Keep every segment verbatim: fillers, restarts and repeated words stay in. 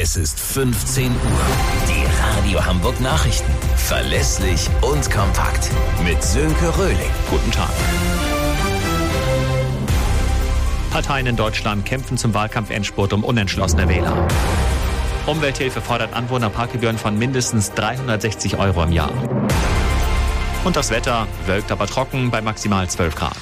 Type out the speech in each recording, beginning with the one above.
Es ist fünfzehn Uhr. Die Radio Hamburg Nachrichten. Verlässlich und kompakt. Mit Sönke Röhling. Guten Tag. Parteien in Deutschland kämpfen zum Wahlkampf-Endspurt um unentschlossene Wähler. Umwelthilfe fordert Anwohnerparkgebühren von mindestens dreihundertsechzig Euro im Jahr. Und das Wetter wölkt aber trocken bei maximal zwölf Grad.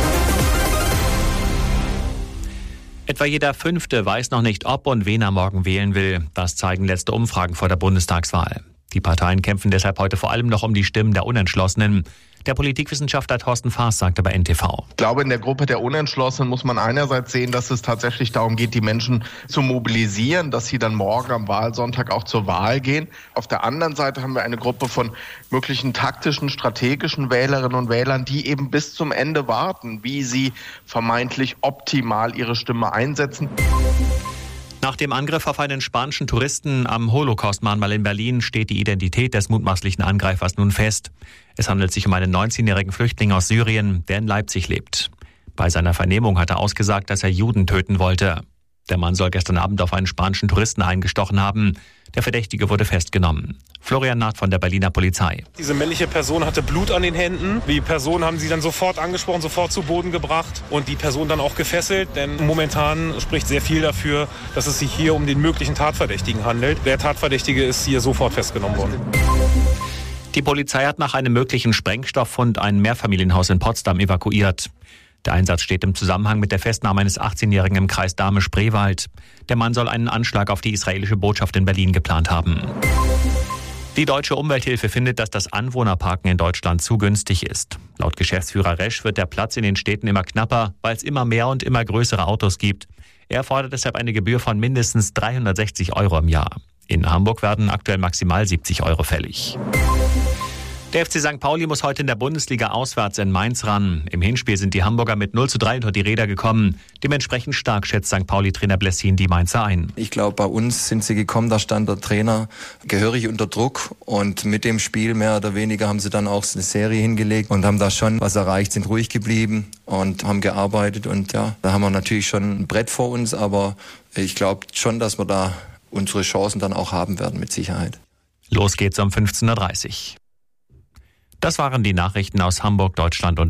Etwa jeder Fünfte weiß noch nicht, ob und wen er morgen wählen will. Das zeigen letzte Umfragen vor der Bundestagswahl. Die Parteien kämpfen deshalb heute vor allem noch um die Stimmen der Unentschlossenen. Der Politikwissenschaftler Thorsten Faas sagte bei N T V. Ich glaube, in der Gruppe der Unentschlossenen muss man einerseits sehen, dass es tatsächlich darum geht, die Menschen zu mobilisieren, dass sie dann morgen am Wahlsonntag auch zur Wahl gehen. Auf der anderen Seite haben wir eine Gruppe von möglichen taktischen, strategischen Wählerinnen und Wählern, die eben bis zum Ende warten, wie sie vermeintlich optimal ihre Stimme einsetzen. Nach dem Angriff auf einen spanischen Touristen am Holocaust-Mahnmal in Berlin steht die Identität des mutmaßlichen Angreifers nun fest. Es handelt sich um einen neunzehnjährigen Flüchtling aus Syrien, der in Leipzig lebt. Bei seiner Vernehmung hat er ausgesagt, dass er Juden töten wollte. Der Mann soll gestern Abend auf einen spanischen Touristen eingestochen haben. Der Verdächtige wurde festgenommen. Florian Naht von der Berliner Polizei. Diese männliche Person hatte Blut an den Händen. Die Person haben sie dann sofort angesprochen, sofort zu Boden gebracht und die Person dann auch gefesselt. Denn momentan spricht sehr viel dafür, dass es sich hier um den möglichen Tatverdächtigen handelt. Der Tatverdächtige ist hier sofort festgenommen worden. Die Polizei hat nach einem möglichen Sprengstofffund ein Mehrfamilienhaus in Potsdam evakuiert. Der Einsatz steht im Zusammenhang mit der Festnahme eines achtzehnjährigen im Kreis Dahme-Spreewald. Der Mann soll einen Anschlag auf die israelische Botschaft in Berlin geplant haben. Die Deutsche Umwelthilfe findet, dass das Anwohnerparken in Deutschland zu günstig ist. Laut Geschäftsführer Resch wird der Platz in den Städten immer knapper, weil es immer mehr und immer größere Autos gibt. Er fordert deshalb eine Gebühr von mindestens dreihundertsechzig Euro im Jahr. In Hamburg werden aktuell maximal siebzig Euro fällig. Der F C Sankt Pauli muss heute in der Bundesliga auswärts in Mainz ran. Im Hinspiel sind die Hamburger mit null zu drei unter die Räder gekommen. Dementsprechend stark schätzt Sankt Pauli-Trainer Blessin die Mainzer ein. Ich glaube, bei uns sind sie gekommen, da stand der Trainer gehörig unter Druck. Und mit dem Spiel mehr oder weniger haben sie dann auch eine Serie hingelegt und haben da schon was erreicht, sind ruhig geblieben und haben gearbeitet. Und ja, da haben wir natürlich schon ein Brett vor uns, aber ich glaube schon, dass wir da unsere Chancen dann auch haben werden, mit Sicherheit. Los geht's um fünfzehn Uhr dreißig. Das waren die Nachrichten aus Hamburg, Deutschland und